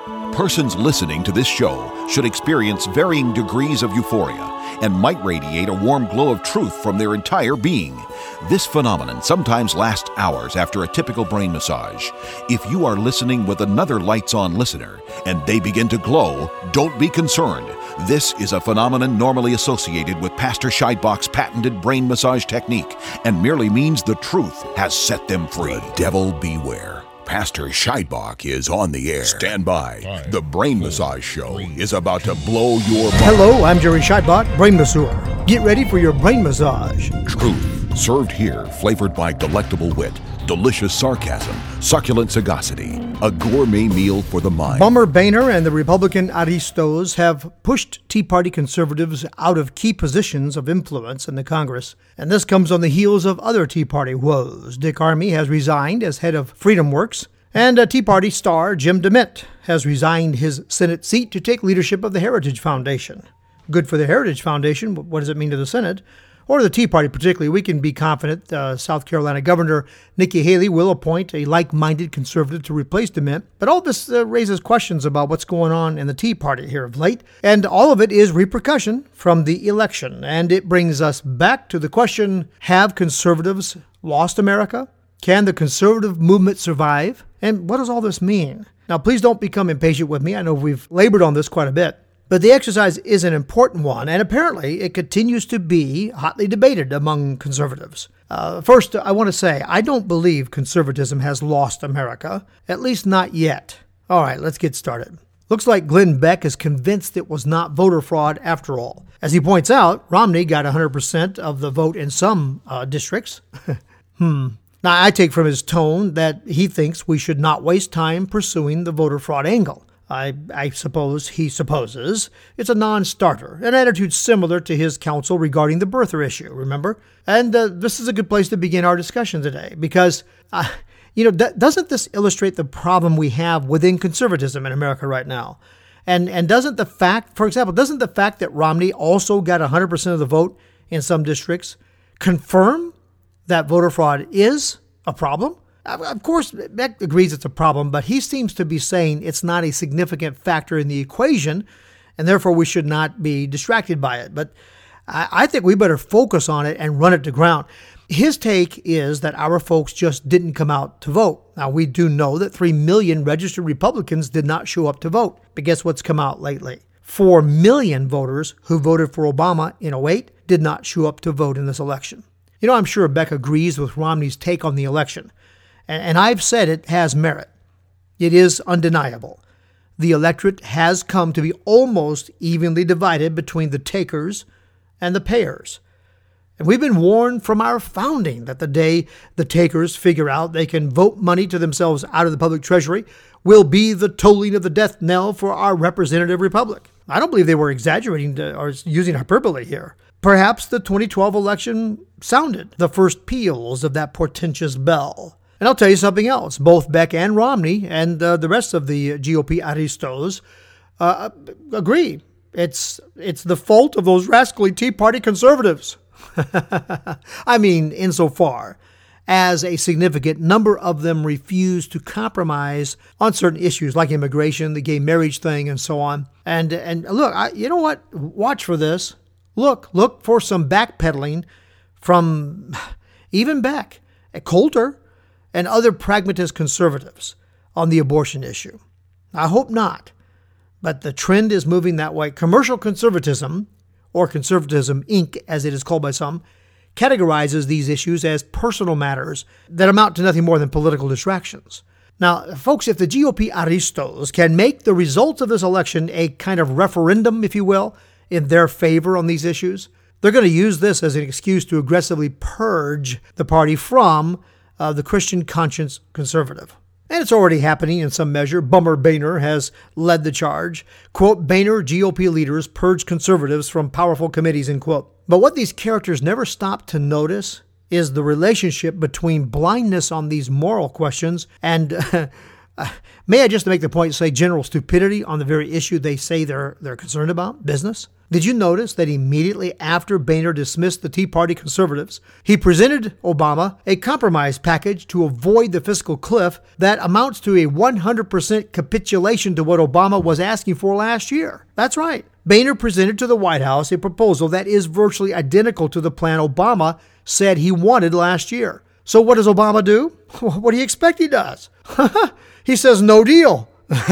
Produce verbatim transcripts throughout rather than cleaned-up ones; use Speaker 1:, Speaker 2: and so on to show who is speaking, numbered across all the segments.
Speaker 1: Persons listening to this show should experience varying degrees of euphoria and might radiate a warm glow of truth from their entire being. This phenomenon sometimes lasts hours after a typical brain massage. If you are listening with another lights-on listener and they begin to glow, don't be concerned. This is a phenomenon normally associated with Pastor Scheidbach's patented brain massage technique and merely means the truth has set them free. The devil beware. Pastor Scheidbach is on the air. Stand by. Five, the Brain four, Massage Show three, is about to blow your mind.
Speaker 2: Hello, I'm Jerry Scheidbach, Brain Masseur. Get ready for your brain massage.
Speaker 1: Truth, served here, flavored by delectable wit, delicious sarcasm, succulent sagacity, a gourmet meal for the mind.
Speaker 2: Bummer Boehner and the Republican aristos have pushed Tea Party conservatives out of key positions of influence in the Congress, and this comes on the heels of other Tea Party woes. Dick Armey has resigned as head of Freedom Works, and a Tea Party star, Jim DeMint, has resigned his Senate seat to take leadership of the Heritage Foundation. Good for the Heritage Foundation, but what does it mean to the Senate? Or the Tea Party particularly? We can be confident uh, South Carolina Governor Nikki Haley will appoint a like-minded conservative to replace DeMint. But all this uh, raises questions about what's going on in the Tea Party here of late. And all of it is repercussion from the election. And it brings us back to the question, have conservatives lost America? Can the conservative movement survive? And what does all this mean? Now, please don't become impatient with me. I know we've labored on this quite a bit. But the exercise is an important one, and apparently it continues to be hotly debated among conservatives. Uh, first, I want to say, I don't believe conservatism has lost America, at least not yet. All right, let's get started. Looks like Glenn Beck is convinced it was not voter fraud after all. As he points out, Romney got one hundred percent of the vote in some uh, districts. hmm. Now, I take from his tone that he thinks we should not waste time pursuing the voter fraud angle. I, I suppose he supposes it's a non-starter, an attitude similar to his counsel regarding the birther issue, remember? And uh, this is a good place to begin our discussion today because, uh, you know, d- doesn't this illustrate the problem we have within conservatism in America right now? And and doesn't the fact, for example, doesn't the fact that Romney also got one hundred percent of the vote in some districts confirm that voter fraud is a problem? Of course, Beck agrees it's a problem, but he seems to be saying it's not a significant factor in the equation, and therefore we should not be distracted by it. But I think we better focus on it and run it to ground. His take is that our folks just didn't come out to vote. Now, we do know that three million registered Republicans did not show up to vote. But guess what's come out lately? four million voters who voted for Obama in oh eight did not show up to vote in this election. You know, I'm sure Beck agrees with Romney's take on the election. And I've said it has merit. It is undeniable. The electorate has come to be almost evenly divided between the takers and the payers. And we've been warned from our founding that the day the takers figure out they can vote money to themselves out of the public treasury will be the tolling of the death knell for our representative republic. I don't believe they were exaggerating to, or using hyperbole here. Perhaps the twenty twelve election sounded the first peals of that portentous bell. And I'll tell you something else. Both Beck and Romney and uh, the rest of the G O P aristos uh, agree. It's it's the fault of those rascally Tea Party conservatives. I mean, insofar as a significant number of them refuse to compromise on certain issues like immigration, the gay marriage thing, and so on. And and look, I, you know what? Watch for this. Look, look for some backpedaling from even Beck, Coulter, and other pragmatist conservatives on the abortion issue. I hope not, but the trend is moving that way. Commercial conservatism, or Conservatism Incorporated, as it is called by some, categorizes these issues as personal matters that amount to nothing more than political distractions. Now, folks, if the G O P aristos can make the results of this election a kind of referendum, if you will, in their favor on these issues, they're going to use this as an excuse to aggressively purge the party from uh, the Christian conscience conservative. And it's already happening in some measure. Bummer Boehner has led the charge. Quote, Boehner G O P leaders purge conservatives from powerful committees, end quote. But what these characters never stop to notice is the relationship between blindness on these moral questions and, uh, may I just make the point, say general stupidity on the very issue they say they're they're concerned about, business? Did you notice that immediately after Boehner dismissed the Tea Party conservatives, he presented Obama a compromise package to avoid the fiscal cliff that amounts to a one hundred percent capitulation to what Obama was asking for last year? That's right. Boehner presented to the White House a proposal that is virtually identical to the plan Obama said he wanted last year. So what does Obama do? What do you expect he does? He says no deal.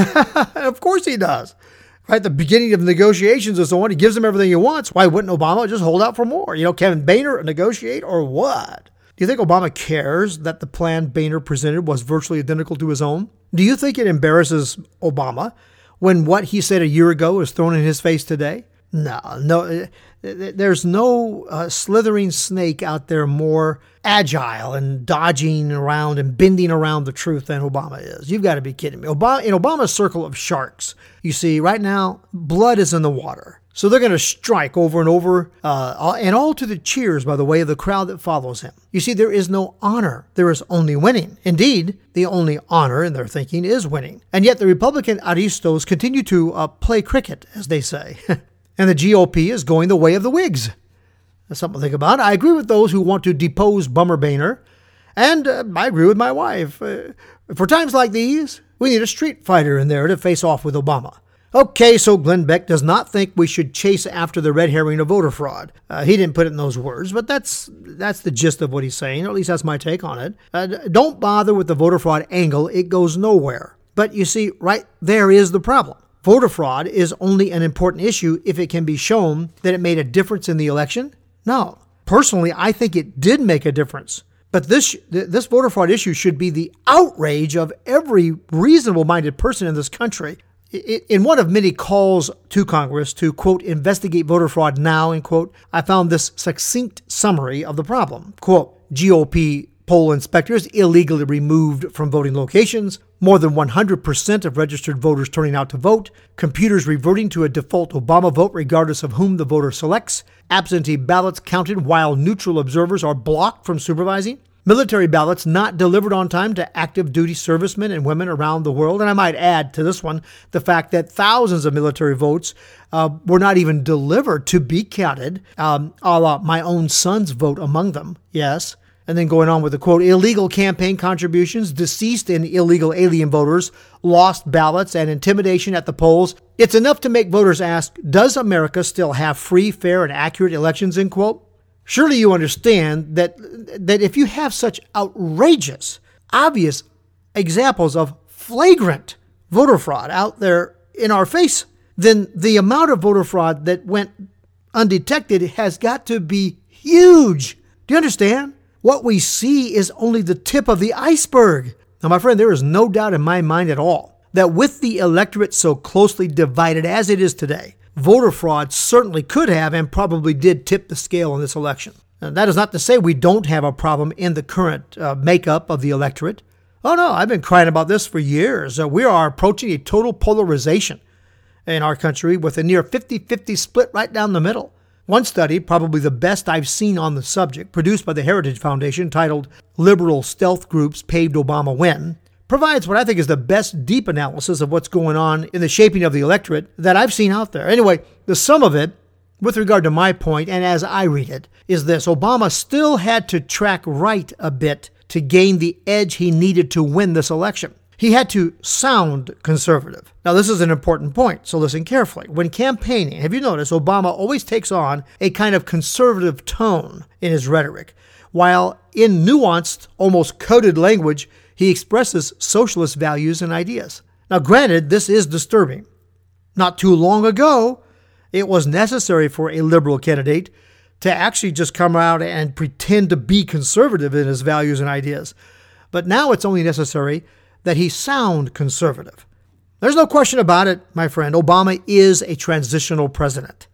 Speaker 2: Of course he does. Right at the beginning of negotiations and so on, he gives him everything he wants. Why wouldn't Obama just hold out for more? You know, can Boehner negotiate or what? Do you think Obama cares that the plan Boehner presented was virtually identical to his own? Do you think it embarrasses Obama when what he said a year ago is thrown in his face today? No, no. There's no uh, slithering snake out there more agile and dodging around and bending around the truth than Obama is. You've got to be kidding me. Obama, in Obama's circle of sharks, you see, right now, blood is in the water. So they're going to strike over and over, uh, and all to the cheers, by the way, of the crowd that follows him. You see, there is no honor. There is only winning. Indeed, the only honor in their thinking is winning. And yet the Republican aristos continue to uh, play cricket, as they say. And the G O P is going the way of the Whigs. That's something to think about. I agree with those who want to depose Bummer Boehner, and uh, I agree with my wife. Uh, for times like these, we need a street fighter in there to face off with Obama. Okay, so Glenn Beck does not think we should chase after the red herring of voter fraud. Uh, he didn't put it in those words, but that's that's the gist of what he's saying, or at least that's my take on it. Uh, don't bother with the voter fraud angle. It goes nowhere. But you see, right there is the problem. Voter fraud is only an important issue if it can be shown that it made a difference in the election. No. Personally, I think it did make a difference. But this this voter fraud issue should be the outrage of every reasonable-minded person in this country. In one of many calls to Congress to, quote, investigate voter fraud now, end quote, I found this succinct summary of the problem. Quote, G O P poll inspectors illegally removed from voting locations, more than one hundred percent of registered voters turning out to vote, computers reverting to a default Obama vote regardless of whom the voter selects, absentee ballots counted while neutral observers are blocked from supervising, military ballots not delivered on time to active duty servicemen and women around the world. And I might add to this one the fact that thousands of military votes uh, were not even delivered to be counted, um, a la my own son's vote among them, yes. And then going on with the quote, illegal campaign contributions, deceased and illegal alien voters, lost ballots, and intimidation at the polls. It's enough to make voters ask, does America still have free, fair, and accurate elections, end quote? Surely you understand that that if you have such outrageous, obvious examples of flagrant voter fraud out there in our face, then the amount of voter fraud that went undetected has got to be huge. Do you understand? What we see is only the tip of the iceberg. Now, my friend, there is no doubt in my mind at all that with the electorate so closely divided as it is today, voter fraud certainly could have and probably did tip the scale in this election. And that is not to say we don't have a problem in the current uh, makeup of the electorate. Oh, no, I've been crying about this for years. Uh, we are approaching a total polarization in our country with a near fifty-fifty split right down the middle. One study, probably the best I've seen on the subject, produced by the Heritage Foundation, titled Liberal Stealth Groups Paved Obama Win, provides what I think is the best deep analysis of what's going on in the shaping of the electorate that I've seen out there. Anyway, the sum of it, with regard to my point, and as I read it, is this. Obama still had to track right a bit to gain the edge he needed to win this election. He had to sound conservative. Now, this is an important point, so listen carefully. When campaigning, have you noticed Obama always takes on a kind of conservative tone in his rhetoric, while in nuanced, almost coded language, he expresses socialist values and ideas. Now, granted, this is disturbing. Not too long ago, it was necessary for a liberal candidate to actually just come out and pretend to be conservative in his values and ideas. But now it's only necessary that he sound conservative. There's no question about it, my friend. Obama is a transitional president.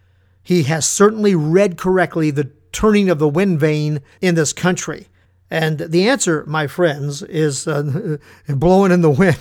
Speaker 2: He has certainly read correctly the turning of the wind vane in this country. And the answer, my friends, is uh, blowing in the wind.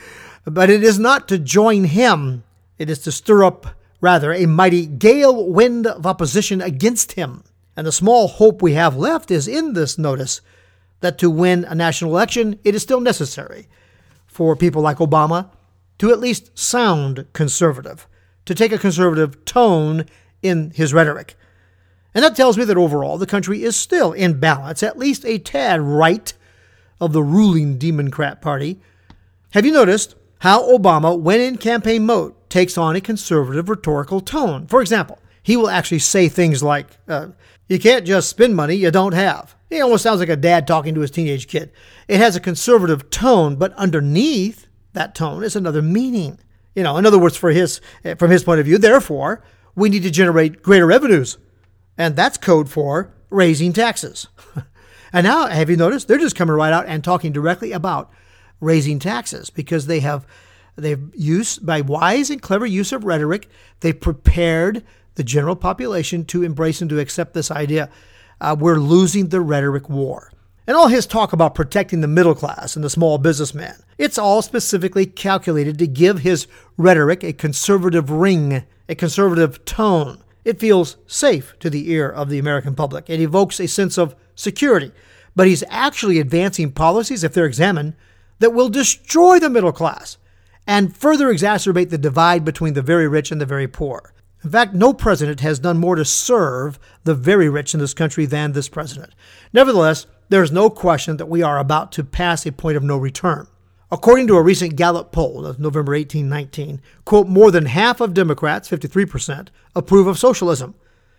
Speaker 2: But it is not to join him. It is to stir up, rather, a mighty gale wind of opposition against him. And the small hope we have left is in this notice that to win a national election, it is still necessary for people like Obama to at least sound conservative, to take a conservative tone in his rhetoric. And that tells me that overall the country is still in balance, at least a tad right of the ruling Democrat Party. Have you noticed how Obama, when in campaign mode, takes on a conservative rhetorical tone? For example, he will actually say things like, uh, you can't just spend money you don't have. It almost sounds like a dad talking to his teenage kid. It has a conservative tone, but underneath that tone is another meaning. You know, in other words, for his, from his point of view, therefore, we need to generate greater revenues. And that's code for raising taxes. And now, have you noticed? They're just coming right out and talking directly about raising taxes because they have, they've used, by wise and clever use of rhetoric, they've prepared the general population to embrace and to accept this idea. Uh, we're losing the rhetoric war. And all his talk about protecting the middle class and the small businessman, it's all specifically calculated to give his rhetoric a conservative ring, a conservative tone. It feels safe to the ear of the American public. It evokes a sense of security. But he's actually advancing policies, if they're examined, that will destroy the middle class and further exacerbate the divide between the very rich and the very poor. In fact, no president has done more to serve the very rich in this country than this president. Nevertheless, there's no question that we are about to pass a point of no return. According to a recent Gallup poll of November eighteen nineteen, quote, more than half of Democrats, fifty-three percent, approve of socialism.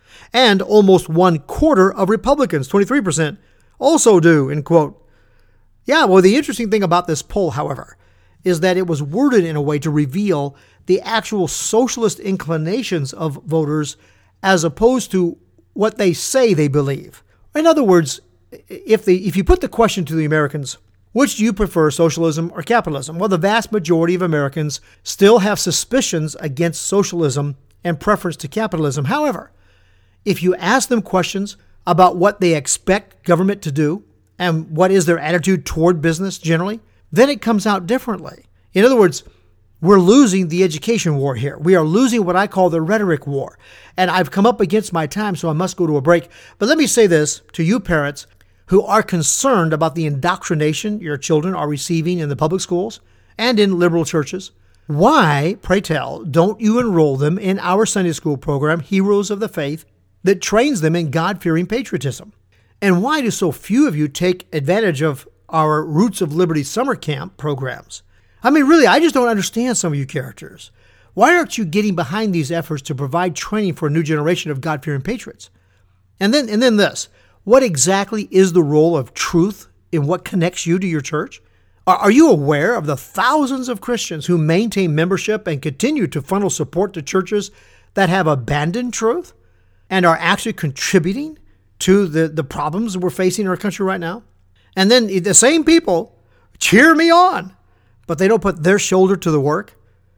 Speaker 2: And almost one quarter of Republicans, twenty-three percent, also do, end quote. Yeah, well, the interesting thing about this poll, however, is that it was worded in a way to reveal the actual socialist inclinations of voters as opposed to what they say they believe. In other words, if the if you put the question to the Americans, which do you prefer, socialism or capitalism? Well, the vast majority of Americans still have suspicions against socialism and preference to capitalism. However, if you ask them questions about what they expect government to do and what is their attitude toward business generally, then it comes out differently. In other words, we're losing the education war here. We are losing what I call the rhetoric war. And I've come up against my time, so I must go to a break. But let me say this to you parents who are concerned about the indoctrination your children are receiving in the public schools and in liberal churches. Why, pray tell, don't you enroll them in our Sunday school program, Heroes of the Faith, that trains them in God-fearing patriotism? And why do so few of you take advantage of our Roots of Liberty summer camp programs? I mean, really, I just don't understand some of you characters. Why aren't you getting behind these efforts to provide training for a new generation of God-fearing patriots? And then, and then this, what exactly is the role of truth in what connects you to your church? Are, are you aware of the thousands of Christians who maintain membership and continue to funnel support to churches that have abandoned truth and are actually contributing to the, the problems we're facing in our country right now? And then the same people cheer me on, but they don't put their shoulder to the work.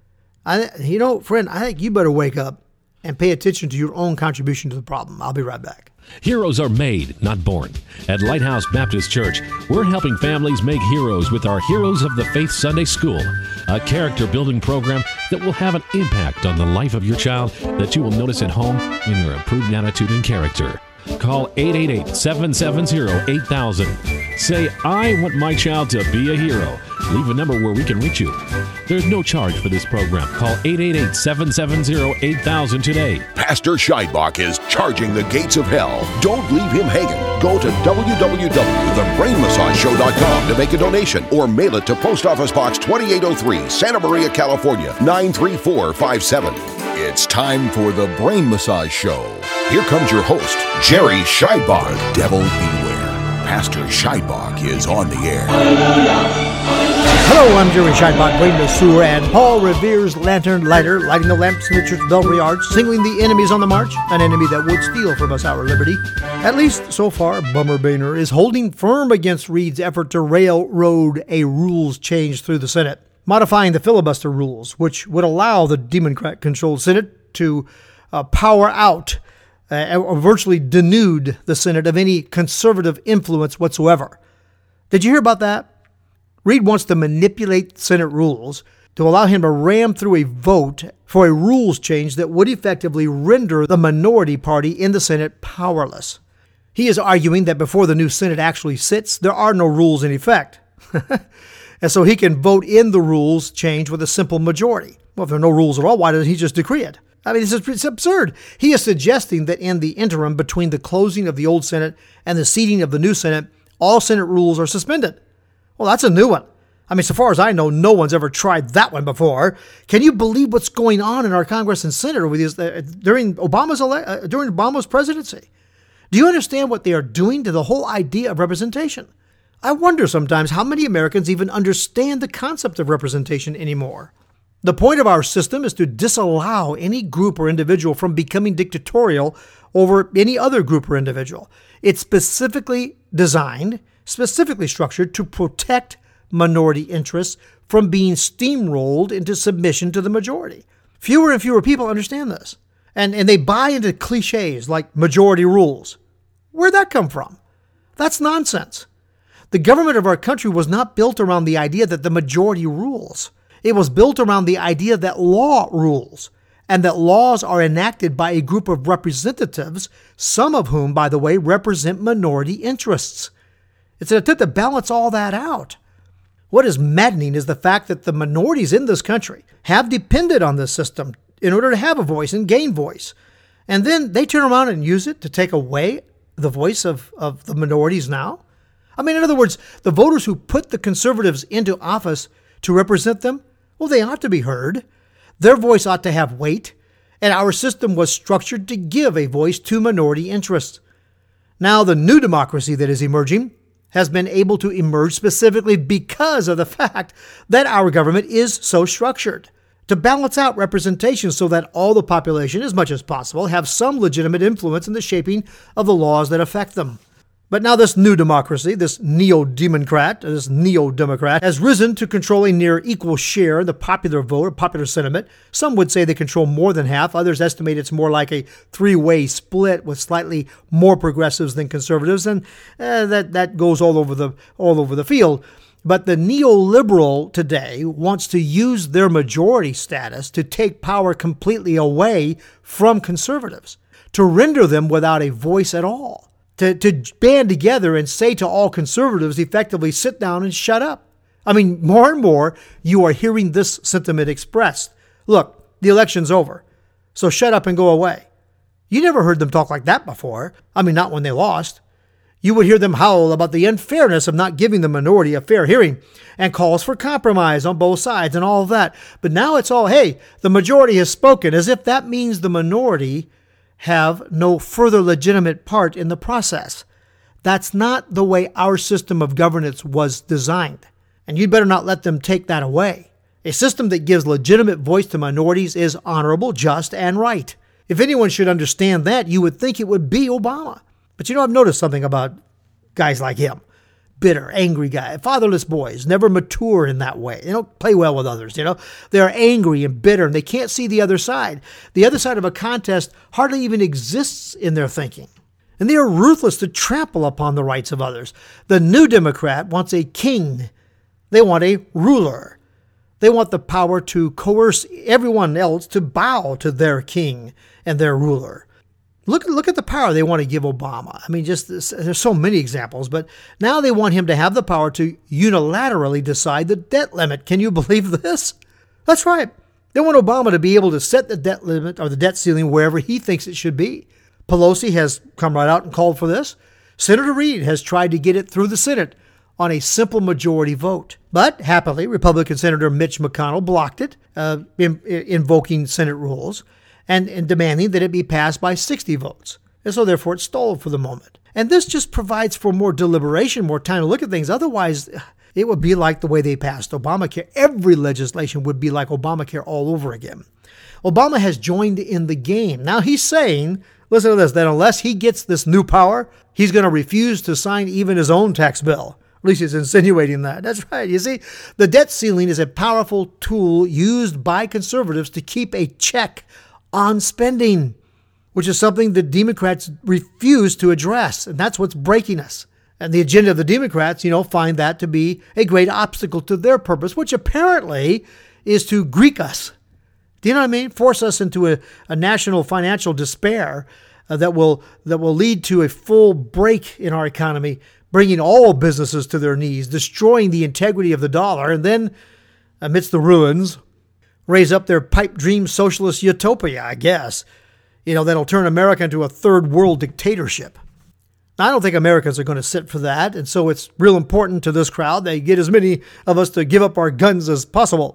Speaker 2: I, you know, friend, I think you better wake up and pay attention to your own contribution to the problem. I'll be right back.
Speaker 3: Heroes are made, not born. At Lighthouse Baptist Church, we're helping families make heroes with our Heroes of the Faith Sunday School, a character-building program that will have an impact on the life of your child that you will notice at home in their improved attitude and character. Call eight eight eight, seven seven zero, eight thousand. Say, I want my child to be a hero. Leave a number where we can reach you. There's no charge for this program. Call eight eight eight, seven seven zero, eight thousand today.
Speaker 1: Pastor Scheidbach is charging the gates of hell. Don't leave him hanging. Go to w w w dot the brain massage show dot com to make a donation or mail it to Post Office Box twenty-eight oh three, Santa Maria, California, nine three four five seven. It's time for the Brain Massage Show. Here comes your host, Jerry Scheidbach. The devil beware. Pastor Scheidbach is on the air.
Speaker 2: Hello, I'm Jerry Scheidbach, brain masseur, and Paul Revere's lantern lighter, lighting the lamps in the church belfry arch, singling the enemies on the march, an enemy that would steal from us our liberty. At least, so far, Bummer Boehner is holding firm against Reed's effort to railroad a rules change through the Senate, modifying the filibuster rules, which would allow the Democrat-controlled Senate to uh, power out uh, or virtually denude the Senate of any conservative influence whatsoever. Did you hear about that? Reed wants to manipulate Senate rules to allow him to ram through a vote for a rules change that would effectively render the minority party in the Senate powerless. He is arguing that before the new Senate actually sits, there are no rules in effect. And so he can vote in the rules change with a simple majority. Well, if there are no rules at all, why doesn't he just decree it? I mean, this is it's absurd. He is suggesting that in the interim between the closing of the old Senate and the seating of the new Senate, all Senate rules are suspended. Well, that's a new one. I mean, so far as I know, no one's ever tried that one before. Can you believe what's going on in our Congress and Senate over these, uh, during Obama's ele- uh, during Obama's presidency? Do you understand what they are doing to the whole idea of representation? I wonder sometimes how many Americans even understand the concept of representation anymore. The point of our system is to disallow any group or individual from becoming dictatorial over any other group or individual. It's specifically designed, specifically structured to protect minority interests from being steamrolled into submission to the majority. Fewer and fewer people understand this. And, and they buy into cliches like majority rules. Where'd that come from? That's nonsense. The government of our country was not built around the idea that the majority rules. It was built around the idea that law rules, and that laws are enacted by a group of representatives, some of whom, by the way, represent minority interests. It's an attempt to balance all that out. What is maddening is the fact that the minorities in this country have depended on this system in order to have a voice and gain voice. And then they turn around and use it to take away the voice of, of the minorities now. I mean, in other words, the voters who put the conservatives into office to represent them, well, they ought to be heard. Their voice ought to have weight. And our system was structured to give a voice to minority interests. Now, the new democracy that is emerging has been able to emerge specifically because of the fact that our government is so structured to balance out representation so that all the population, as much as possible, have some legitimate influence in the shaping of the laws that affect them. But now this new democracy, this neo-democrat, this neo-democrat, has risen to control a near equal share in the popular vote or popular sentiment. Some would say they control more than half. Others estimate it's more like a three-way split with slightly more progressives than conservatives, and uh, that that goes all over the all over the field. But the neoliberal today wants to use their majority status to take power completely away from conservatives, to render them without a voice at all. To, to band together and say to all conservatives, effectively, sit down and shut up. I mean, more and more, you are hearing this sentiment expressed. Look, the election's over, so shut up and go away. You never heard them talk like that before. I mean, not when they lost. You would hear them howl about the unfairness of not giving the minority a fair hearing and calls for compromise on both sides and all of that. But now it's all, hey, the majority has spoken, as if that means the minority have no further legitimate part in the process. That's not the way our system of governance was designed. And you'd better not let them take that away. A system that gives legitimate voice to minorities is honorable, just, and right. If anyone should understand that, you would think it would be Obama. But you know, I've noticed something about guys like him. Bitter, angry guy, fatherless boys, never mature in that way. They don't play well with others, you know. They're angry and bitter, and they can't see the other side. The other side of a contest hardly even exists in their thinking. And they are ruthless to trample upon the rights of others. The new Democrat wants a king. They want a ruler. They want the power to coerce everyone else to bow to their king and their ruler. Look, look at the power they want to give Obama. I mean, just this, there's so many examples, but now they want him to have the power to unilaterally decide the debt limit. Can you believe this? That's right. They want Obama to be able to set the debt limit or the debt ceiling wherever he thinks it should be. Pelosi has come right out and called for this. Senator Reid has tried to get it through the Senate on a simple majority vote. But happily, Republican Senator Mitch McConnell blocked it, uh, in, in, invoking Senate rules. And, and demanding that it be passed by sixty votes. And so therefore it stalled for the moment. And this just provides for more deliberation, more time to look at things. Otherwise, it would be like the way they passed Obamacare. Every legislation would be like Obamacare all over again. Obama has joined in the game. Now he's saying, listen to this, that unless he gets this new power, he's going to refuse to sign even his own tax bill. At least he's insinuating that. That's right. You see, the debt ceiling is a powerful tool used by conservatives to keep a check on spending, which is something that Democrats refuse to address. And that's what's breaking us. And the agenda of the Democrats, you know, find that to be a great obstacle to their purpose, which apparently is to Greek us. Do you know what I mean? Force us into a, a national financial despair uh, that will that will lead to a full break in our economy, bringing all businesses to their knees, destroying the integrity of the dollar, and then amidst the ruins, raise up their pipe dream socialist utopia, I guess. You know, that'll turn America into a third world dictatorship. Now, I don't think Americans are going to sit for that, and so it's real important to this crowd they get as many of us to give up our guns as possible.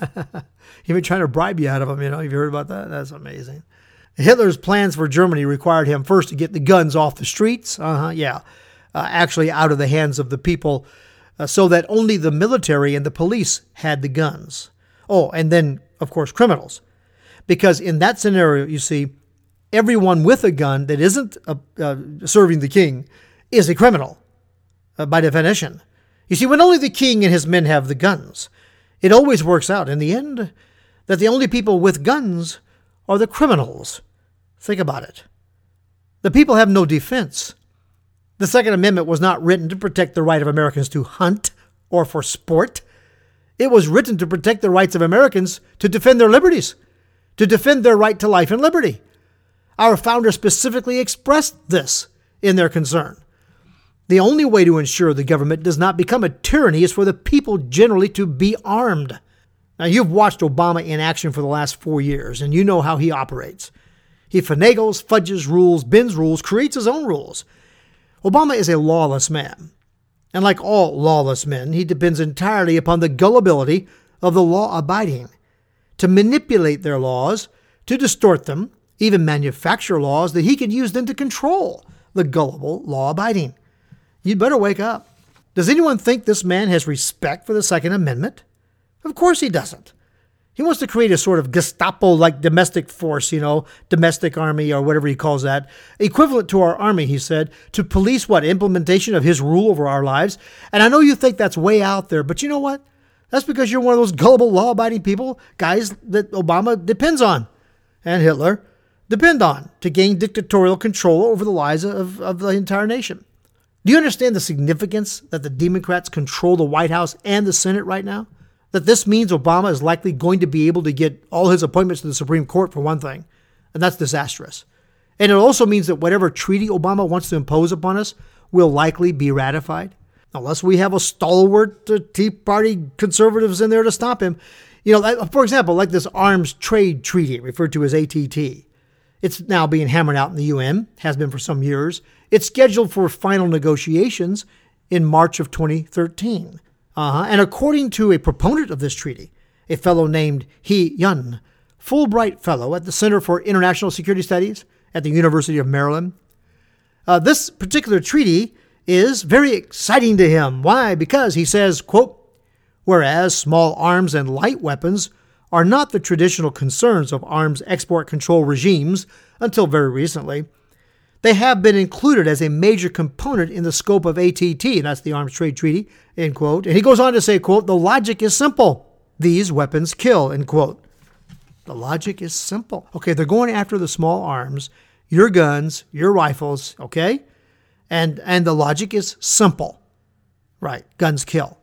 Speaker 2: Even trying to bribe you out of them, you know, have you heard about that? That's amazing. Hitler's plans for Germany required him first to get the guns off the streets, uh-huh, yeah, uh, actually out of the hands of the people, uh, so that only the military and the police had the guns. Oh, and then, of course, criminals. Because in that scenario, you see, everyone with a gun that isn't uh, uh, serving the king is a criminal, uh, by definition. You see, when only the king and his men have the guns, it always works out in the end that the only people with guns are the criminals. Think about it. The people have no defense. The Second Amendment was not written to protect the right of Americans to hunt or for sport. It was written to protect the rights of Americans to defend their liberties, to defend their right to life and liberty. Our founders specifically expressed this in their concern. The only way to ensure the government does not become a tyranny is for the people generally to be armed. Now, you've watched Obama in action for the last four years, and you know how he operates. He finagles, fudges rules, bends rules, creates his own rules. Obama is a lawless man. And like all lawless men, he depends entirely upon the gullibility of the law-abiding to manipulate their laws, to distort them, even manufacture laws that he can use then to control the gullible law-abiding. You'd better wake up. Does anyone think this man has respect for the Second Amendment? Of course he doesn't. He wants to create a sort of Gestapo-like domestic force, you know, domestic army or whatever he calls that, equivalent to our army, he said, to police what, implementation of his rule over our lives. And I know you think that's way out there, but you know what? That's because you're one of those gullible law-abiding people, guys that Obama depends on, and Hitler depend on to gain dictatorial control over the lives of, of the entire nation. Do you understand the significance that the Democrats control the White House and the Senate right now? That this means Obama is likely going to be able to get all his appointments to the Supreme Court, for one thing, and that's disastrous. And it also means that whatever treaty Obama wants to impose upon us will likely be ratified, unless we have a stalwart uh, Tea Party conservatives in there to stop him. You know, like, for example, like this arms trade treaty referred to as A T T. It's now being hammered out in the U N, has been for some years. It's scheduled for final negotiations in March of twenty thirteen. Uh-huh. And according to a proponent of this treaty, a fellow named He Yun, Fulbright Fellow at the Center for International Security Studies at the University of Maryland, uh, this particular treaty is very exciting to him. Why? Because he says, quote, whereas small arms and light weapons are not the traditional concerns of arms export control regimes until very recently, they have been included as a major component in the scope of A T T, and that's the Arms Trade Treaty, end quote. And he goes on to say, quote, the logic is simple. These weapons kill, end quote. The logic is simple. Okay, they're going after the small arms, your guns, your rifles, okay? And and the logic is simple. Right, guns kill.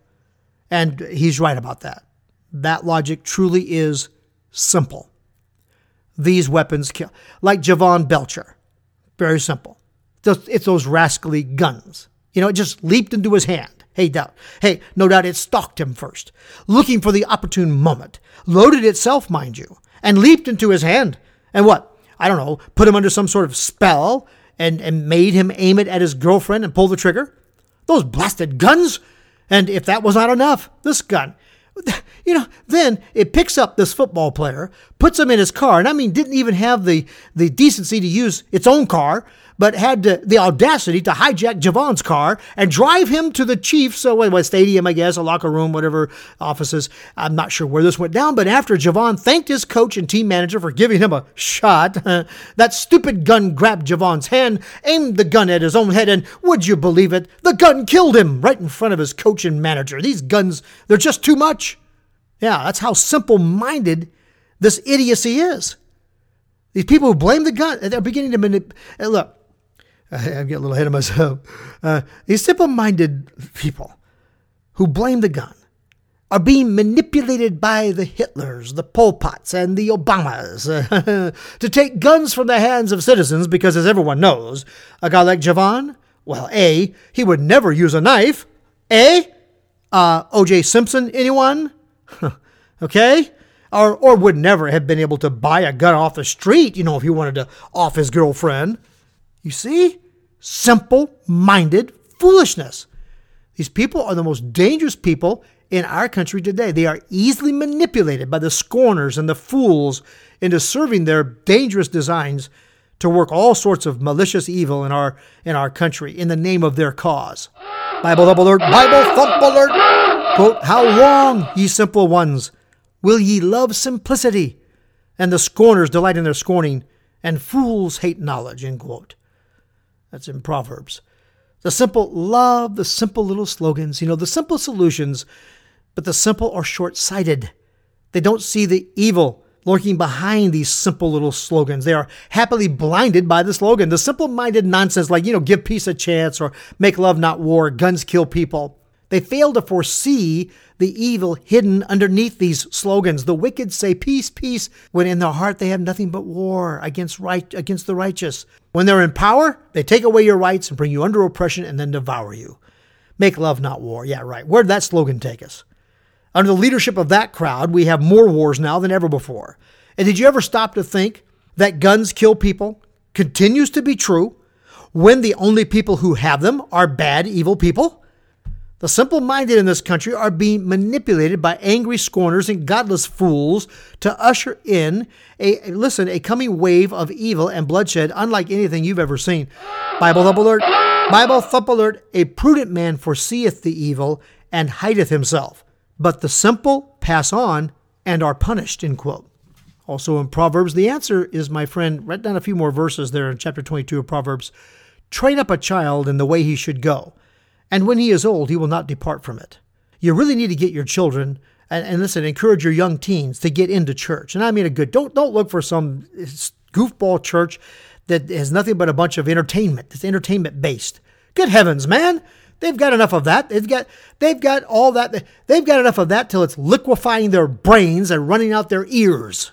Speaker 2: And he's right about that. That logic truly is simple. These weapons kill. Like Javon Belcher. Very simple. It's those rascally guns. You know, it just leaped into his hand. Hey, doubt. Hey, no doubt it stalked him first, looking for the opportune moment, loaded itself, mind you, and leaped into his hand. And what? I don't know, put him under some sort of spell and, and made him aim it at his girlfriend and pull the trigger? Those blasted guns! And if that was not enough, this gun, you know, then it picks up this football player, puts him in his car, and I mean, didn't even have the, the decency to use its own car, but had to, the audacity to hijack Javon's car and drive him to the Chiefs, so what, what stadium, I guess, a locker room, whatever offices. I'm not sure where this went down, but after Javon thanked his coach and team manager for giving him a shot, that stupid gun grabbed Javon's hand, aimed the gun at his own head, and would you believe it, the gun killed him right in front of his coach and manager. These guns, they're just too much. Yeah, that's how simple-minded this idiocy is. These people who blame the gun, they're beginning to manipulate. Look, I'm getting a little ahead of myself. Uh, these simple-minded people who blame the gun are being manipulated by the Hitlers, the Pol Pots, and the Obamas uh, to take guns from the hands of citizens because, as everyone knows, a guy like Javon, well, A, he would never use a knife. A, uh, O J Simpson, anyone? Okay? or, or would never have been able to buy a gun off the street, you know, if he wanted to off his girlfriend. You see? Simple-minded foolishness. These people are the most dangerous people in our country today. They are easily manipulated by the scorners and the fools into serving their dangerous designs to work all sorts of malicious evil in our in our country in the name of their cause. Bible thump alert, Bible thump alert. Quote, how long, ye simple ones, will ye love simplicity? And the scorners delight in their scorning, and fools hate knowledge, end quote. That's in Proverbs. The simple love the simple little slogans, you know, the simple solutions, but the simple are short-sighted. They don't see the evil lurking behind these simple little slogans. They are happily blinded by the slogan. The simple-minded nonsense like, you know, give peace a chance or make love not war, guns kill people. They fail to foresee the evil hidden underneath these slogans. The wicked say peace, peace, when in their heart they have nothing but war against right against the righteous. When they're in power, they take away your rights and bring you under oppression and then devour you. Make love not war. Yeah, right. Where'd that slogan take us? Under the leadership of that crowd, we have more wars now than ever before. And did you ever stop to think that guns kill people continues to be true when the only people who have them are bad, evil people? The simple-minded in this country are being manipulated by angry scorners and godless fools to usher in a, listen, a coming wave of evil and bloodshed unlike anything you've ever seen. Bible thump alert, Bible thump alert, a prudent man foreseeth the evil and hideth himself. But the simple pass on and are punished, end quote. Also in Proverbs, the answer is, my friend, write down a few more verses there in chapter twenty-two of Proverbs. Train up a child in the way he should go, and when he is old, he will not depart from it. You really need to get your children, and, and listen, encourage your young teens to get into church. And I mean a good, don't, don't look for some goofball church that has nothing but a bunch of entertainment. It's entertainment-based. Good heavens, man. They've got enough of that. They've got they've got all that. They've got enough of that till it's liquefying their brains and running out their ears.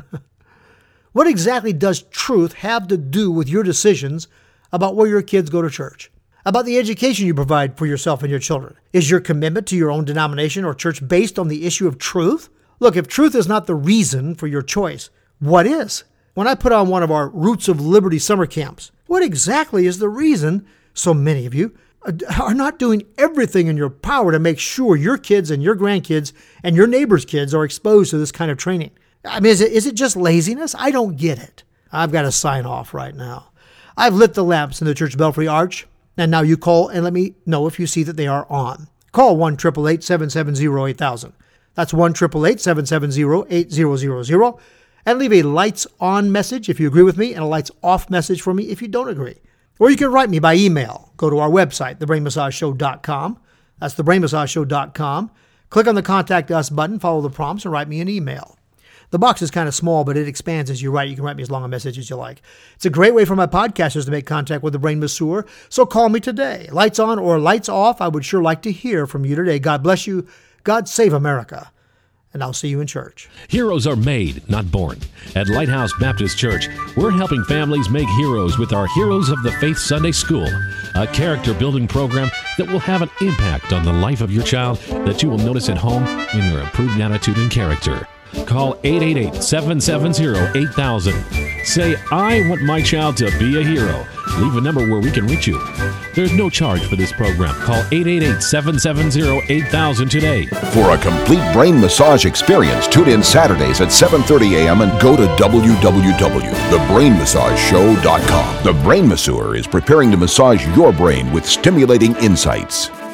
Speaker 2: What exactly does truth have to do with your decisions about where your kids go to church? About the education you provide for yourself and your children? Is your commitment to your own denomination or church based on the issue of truth? Look, if truth is not the reason for your choice, what is? When I put on one of our Roots of Liberty summer camps, what exactly is the reason so many of you are not doing everything in your power to make sure your kids and your grandkids and your neighbors' kids are exposed to this kind of training? I mean, is it, is it just laziness? I don't get it. I've got to sign off right now. I've lit the lamps in the church belfry arch, and now you call and let me know if you see that they are on. Call one eight eight eight, seven seven zero, eight thousand. That's one eight eight eight, seven seven zero, eight thousand, and leave a lights on message if you agree with me and a lights off message for me if you don't agree. Or you can write me by email. Go to our website, the brain massage show dot com. That's the brain massage show dot com. Click on the Contact Us button, follow the prompts, and write me an email. The box is kind of small, but it expands as you write. You can write me as long a message as you like. It's a great way for my podcasters to make contact with the Brain Masseur, so call me today. Lights on or lights off, I would sure like to hear from you today. God bless you. God save America. And I'll see you in church.
Speaker 3: Heroes are made, not born. At Lighthouse Baptist Church, we're helping families make heroes with our Heroes of the Faith Sunday School, a character-building program that will have an impact on the life of your child that you will notice at home in their improved attitude and character. Call eight eight eight, seven seven zero, eight thousand. Say, I want my child to be a hero. Leave a number where we can reach you. There's no charge for this program. Call eight eight eight, seven seven zero, eight thousand today.
Speaker 1: For a complete brain massage experience, tune in Saturdays at seven thirty a.m. and go to w w w dot the brain massage show dot com. The Brain Masseur is preparing to massage your brain with stimulating insights.